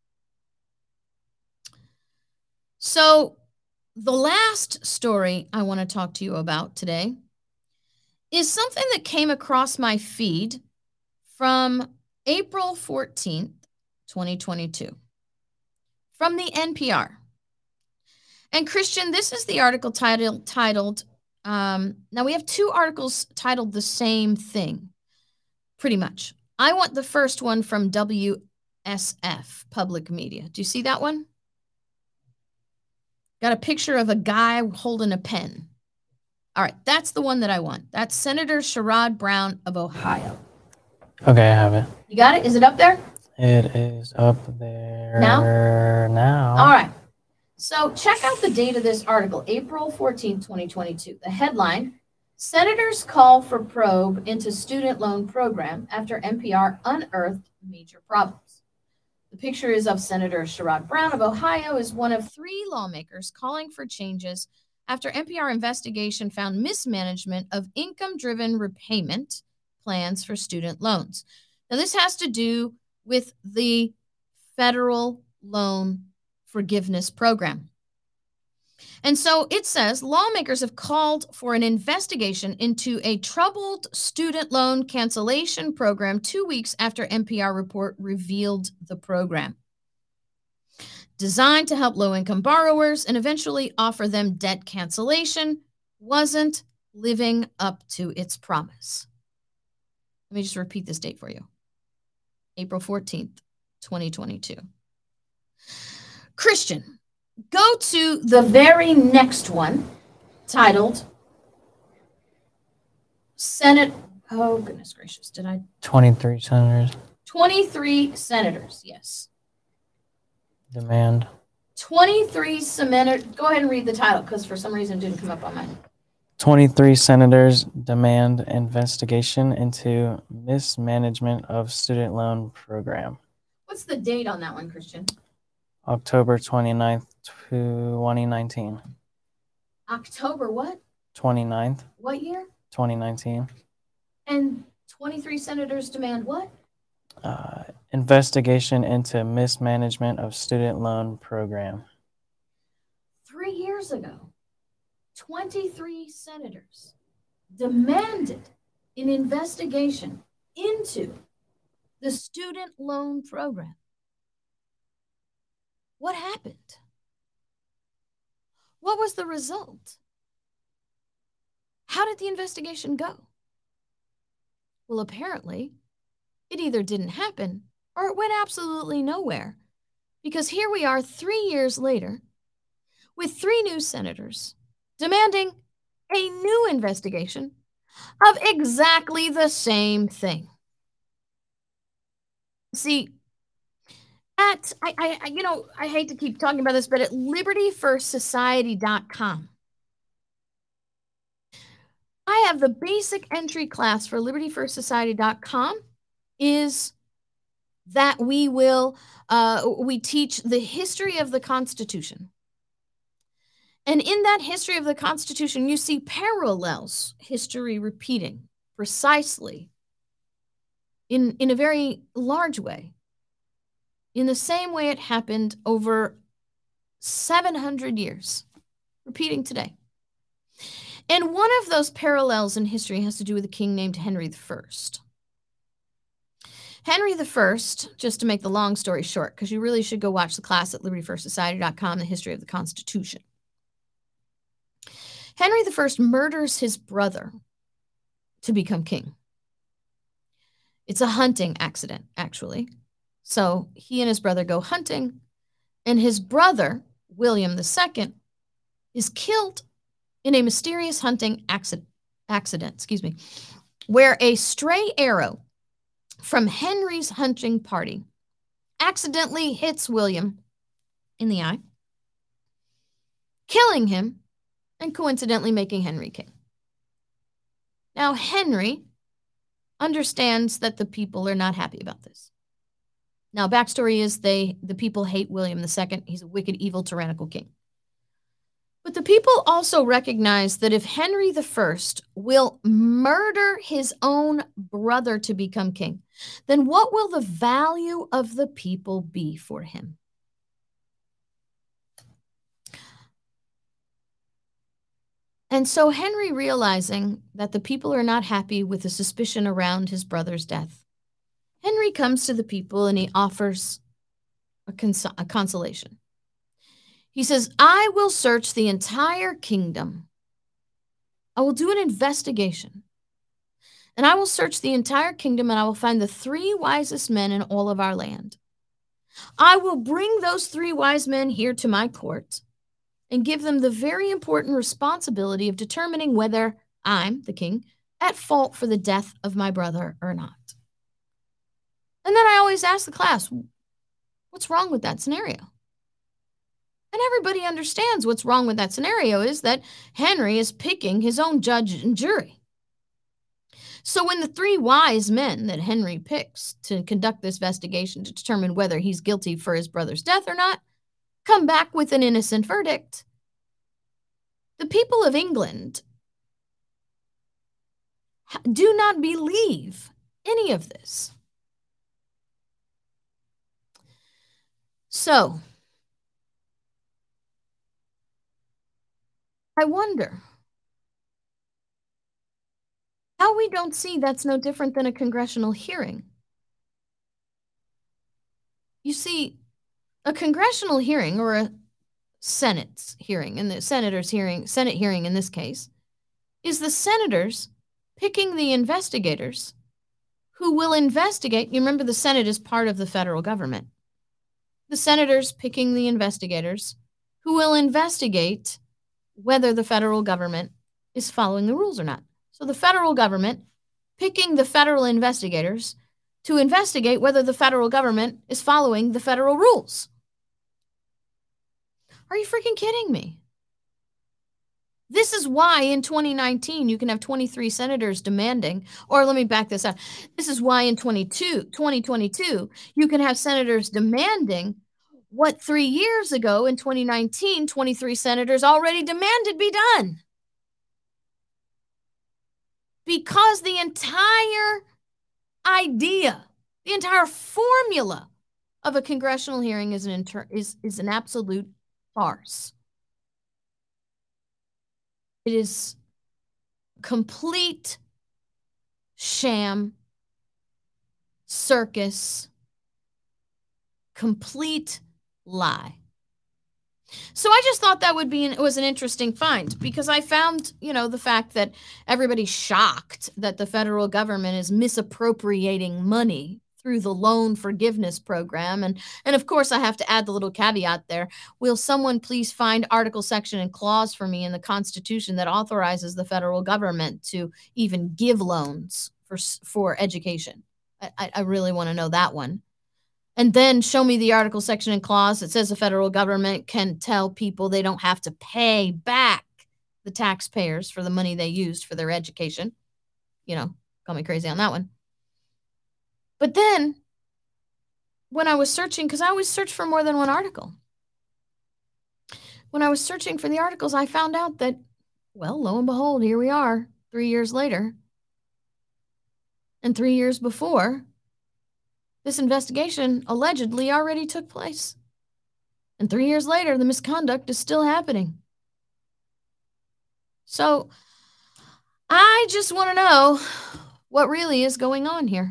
So the last story I want to talk to you about today is something that came across my feed from April fourteenth, twenty twenty-two, from the N P R. And Christian, this is the article titled, titled um, now we have two articles titled the same thing, pretty much. I want the first one from W S F, Public Media. Do you see that one? Got a picture of a guy holding a pen. All right, that's the one that I want. That's Senator Sherrod Brown of Ohio. Okay, I have it. You got it? Is it up there? It is up there now. Now. All right. So check out the date of this article, April fourteenth, twenty twenty-two. The headline, Senators call for probe into student loan program after N P R unearthed major problems. The picture is of Senator Sherrod Brown of Ohio as one of three lawmakers calling for changes after N P R investigation found mismanagement of income-driven repayment plans for student loans. Now, this has to do with the federal loan forgiveness program. And so it says lawmakers have called for an investigation into a troubled student loan cancellation program two weeks after N P R report revealed the program. Designed to help low-income borrowers and eventually offer them debt cancellation, wasn't living up to its promise. Let me just repeat this date for you. April fourteenth, twenty twenty-two. Christian, go to the very next one, titled Senate. Oh, goodness gracious. Did I? twenty-three senators twenty-three senators, yes. demand. twenty-three senators. Go ahead and read the title because for some reason it didn't come up on mine. twenty-three senators demand investigation into mismanagement of student loan program. What's the date on that one, Christian? October twenty-ninth, twenty nineteen. October what? twenty-ninth, What year? twenty nineteen. And twenty-three senators demand what? Uh, investigation into mismanagement of student loan program. Three years ago, twenty-three senators demanded an investigation into the student loan program. What happened? What was the result? How did the investigation go? Well, apparently, it either didn't happen or it went absolutely nowhere. Because here we are three years later with three new senators demanding a new investigation of exactly the same thing. See, at, I, I, you know, I hate to keep talking about this, but at liberty first society dot com, I have the basic entry class for liberty first society dot com is that we will, uh, we teach the history of the Constitution. And in that history of the Constitution, you see parallels, history repeating precisely in, in a very large way, in the same way it happened over seven hundred years, repeating today. And one of those parallels in history has to do with a king named Henry the First. Henry the First, just to make the long story short, because you really should go watch the class at liberty first society dot com, The History of the Constitution. Henry the First murders his brother to become king. It's a hunting accident, actually. So he and his brother go hunting, and his brother, William the Second, is killed in a mysterious hunting accident, accident, excuse me, where a stray arrow from Henry's hunting party accidentally hits William in the eye, killing him and coincidentally making Henry king. Now, Henry understands that the people are not happy about this. Now, backstory is they the people hate William the Second. He's a wicked, evil, tyrannical king. But the people also recognize that if Henry the First will murder his own brother to become king, then what will the value of the people be for him? And so Henry, realizing that the people are not happy with the suspicion around his brother's death, Henry comes to the people and he offers a, cons- a consolation. He says, I will search the entire kingdom. I will do an investigation. And I will search the entire kingdom and I will find the three wisest men in all of our land. I will bring those three wise men here to my court and give them the very important responsibility of determining whether I'm, the king, at fault for the death of my brother or not. And then I always ask the class, what's wrong with that scenario? And everybody understands what's wrong with that scenario is that Henry is picking his own judge and jury. So when the three wise men that Henry picks to conduct this investigation to determine whether he's guilty for his brother's death or not come back with an innocent verdict, the people of England do not believe any of this. So, I wonder how we don't see that's no different than a congressional hearing. You see, a congressional hearing or a Senate's hearing, and the senator's hearing, Senate hearing in this case, is the senators picking the investigators who will investigate. You remember the Senate is part of the federal government. The senators picking the investigators who will investigate whether the federal government is following the rules or not. So the federal government picking the federal investigators to investigate whether the federal government is following the federal rules. Are you freaking kidding me? This is why in twenty nineteen you can have twenty-three senators demanding, or let me back this up. This is why in twenty twenty-two you can have senators demanding what three years ago in twenty nineteen, twenty-three senators already demanded be done. Because the entire idea, the entire formula of a congressional hearing is an inter- is, is an absolute farce. It is complete sham, circus, complete lie. So I just thought that would be an, it was an interesting find, because I found, you know, the fact that everybody's shocked that the federal government is misappropriating money through the loan forgiveness program. And, and of course, I have to add the little caveat there. Will someone please find article, section, and clause for me in the Constitution that authorizes the federal government to even give loans for, for education? I, I really want to know that one. And then show me the article, section, and clause that says the federal government can tell people they don't have to pay back the taxpayers for the money they used for their education. You know, call me crazy on that one. But then when I was searching, because I always search for more than one article. When I was searching for the articles, I found out that, well, lo and behold, here we are three years later. And three years before, this investigation allegedly already took place. And three years later, the misconduct is still happening. So I just want to know what really is going on here.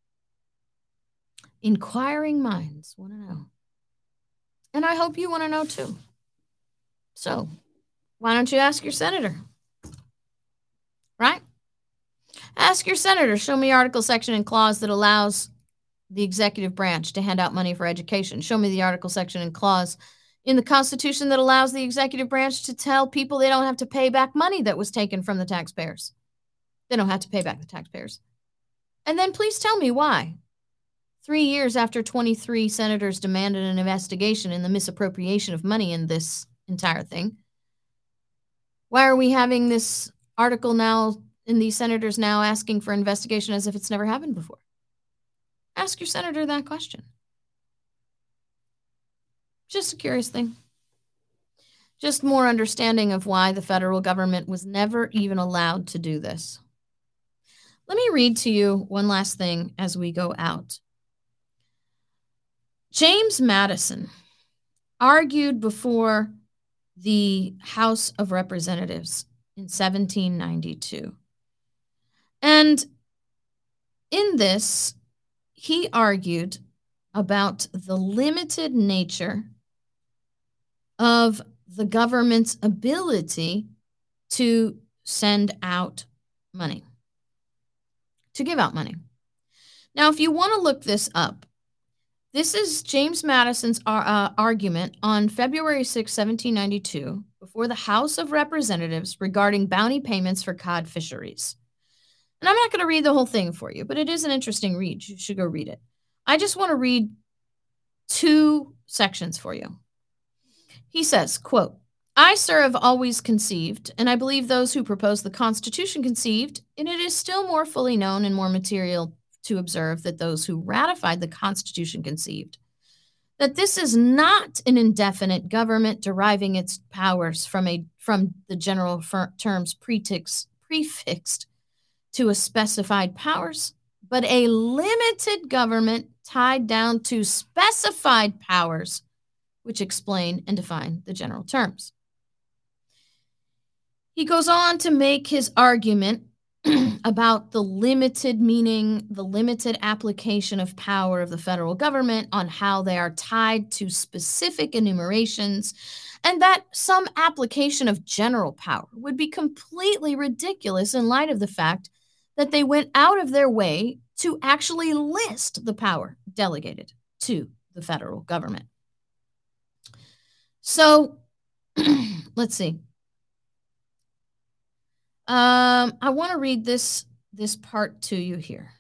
Inquiring minds want to know. And I hope you want to know too. So why don't you ask your senator? Right? Ask your senator, show me article, section, and clause that allows the executive branch to hand out money for education. Show me the article, section, and clause in the Constitution that allows the executive branch to tell people they don't have to pay back money that was taken from the taxpayers. They don't have to pay back the taxpayers. And then please tell me why. Three years after twenty-three senators demanded an investigation in the misappropriation of money in this entire thing, why are we having this article now and these senators now asking for investigation as if it's never happened before? Ask your senator that question. Just a curious thing. Just more understanding of why the federal government was never even allowed to do this. Let me read to you one last thing as we go out. James Madison argued before the House of Representatives in seventeen ninety-two. And in this, he argued about the limited nature of the government's ability to send out money, to give out money. Now, if you want to look this up, this is James Madison's uh, argument on February sixth, seventeen ninety-two, before the House of Representatives regarding bounty payments for cod fisheries. And I'm not going to read the whole thing for you, but it is an interesting read. You should go read it. I just want to read two sections for you. He says, quote, I, sir, have always conceived, and I believe those who propose the Constitution conceived, and it is still more fully known and more material to observe that those who ratified the Constitution conceived, that this is not an indefinite government deriving its powers from a from the general fir- terms prefix, prefixed to a specified powers, but a limited government tied down to specified powers, which explain and define the general terms. He goes on to make his argument about the limited meaning, the limited application of power of the federal government on how they are tied to specific enumerations, and that some application of general power would be completely ridiculous in light of the fact that they went out of their way to actually list the power delegated to the federal government. So, let's see. Um, I want to read this, this part to you here.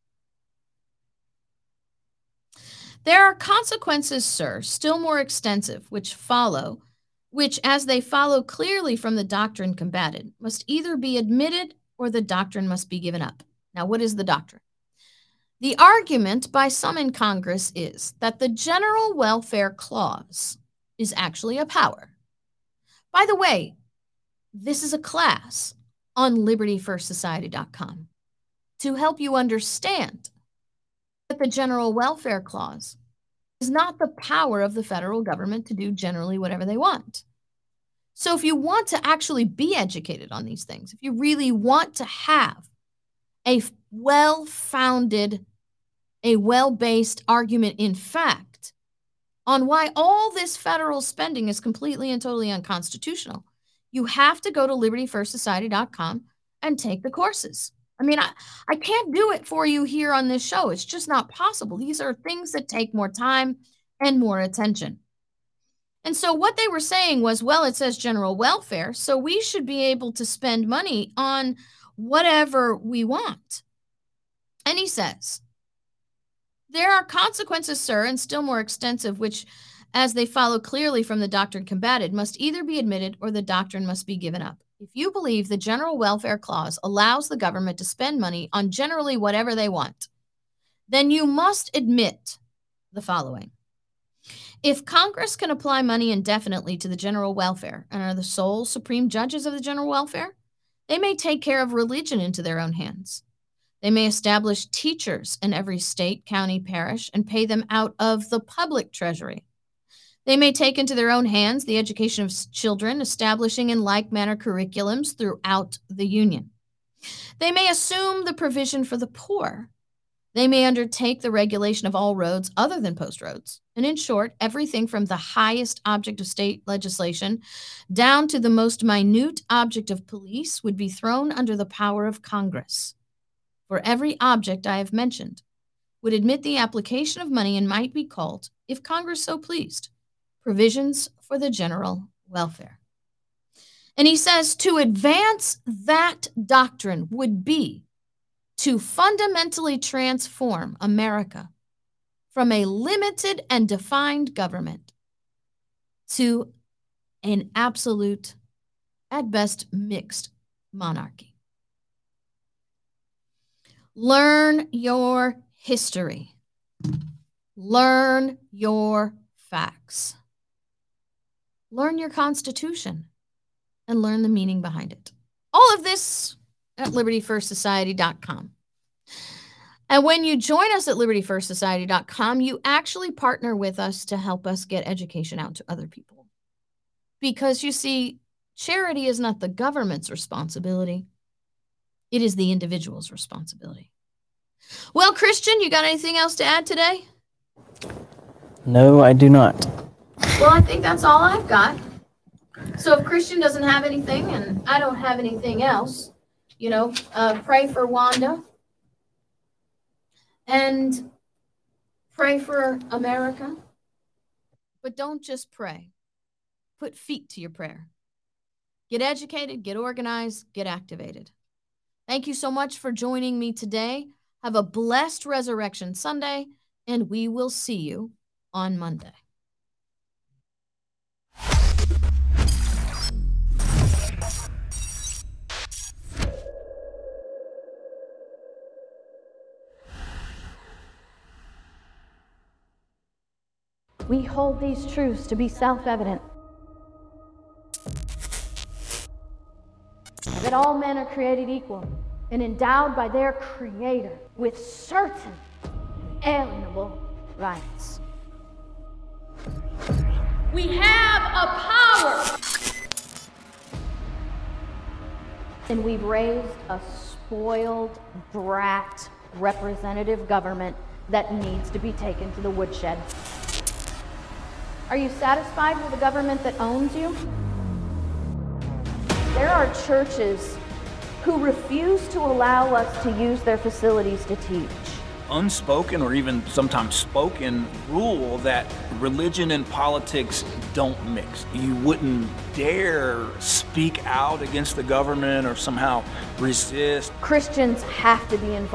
There are consequences, sir, still more extensive, which follow, which, as they follow clearly from the doctrine combated, must either be admitted or the doctrine must be given up. Now, what is the doctrine? The argument by some in Congress is that the General Welfare Clause is actually a power. By the way, this is a class on liberty first society dot com to help you understand that the General Welfare Clause is not the power of the federal government to do generally whatever they want. So if you want to actually be educated on these things, if you really want to have a well-founded, a well-based argument in fact on why all this federal spending is completely and totally unconstitutional, you have to go to liberty first society dot com and take the courses. I mean, I, I can't do it for you here on this show. It's just not possible. These are things that take more time and more attention. And so what they were saying was, well, it says general welfare, so we should be able to spend money on whatever we want. And he says, there are consequences, sir, and still more extensive, which, as they follow clearly from the doctrine combated, must either be admitted or the doctrine must be given up. If you believe the General Welfare Clause allows the government to spend money on generally whatever they want, then you must admit the following. If Congress can apply money indefinitely to the general welfare and are the sole supreme judges of the general welfare, they may take care of religion into their own hands. They may establish teachers in every state, county, parish, and pay them out of the public treasury. They may take into their own hands the education of children, establishing in like manner curriculums throughout the Union. They may assume the provision for the poor. They may undertake the regulation of all roads other than post roads. And in short, everything from the highest object of state legislation down to the most minute object of police would be thrown under the power of Congress. For every object I have mentioned would admit the application of money and might be called, if Congress so pleased, provisions for the general welfare. And he says to advance that doctrine would be to fundamentally transform America from a limited and defined government to an absolute, at best, mixed monarchy. Learn your history. Learn your facts. Learn your Constitution and learn the meaning behind it. All of this at liberty first society dot com. And when you join us at liberty first society dot com, you actually partner with us to help us get education out to other people. Because you see, charity is not the government's responsibility. It is the individual's responsibility. Well, Christian, you got anything else to add today? No, I do not. Well, I think that's all I've got. So if Christian doesn't have anything and I don't have anything else, you know, uh, pray for Wanda and pray for America. But don't just pray. Put feet to your prayer. Get educated, get organized, get activated. Thank you so much for joining me today. Have a blessed Resurrection Sunday, and we will see you on Monday. We hold these truths to be self-evident. That all men are created equal and endowed by their Creator with certain inalienable rights. We have a power! And we've raised a spoiled, brat representative government that needs to be taken to the woodshed. Are you satisfied with a government that owns you? There are churches who refuse to allow us to use their facilities to teach. Unspoken or even sometimes spoken rule that religion and politics don't mix. You wouldn't dare speak out against the government or somehow resist. Christians have to be involved.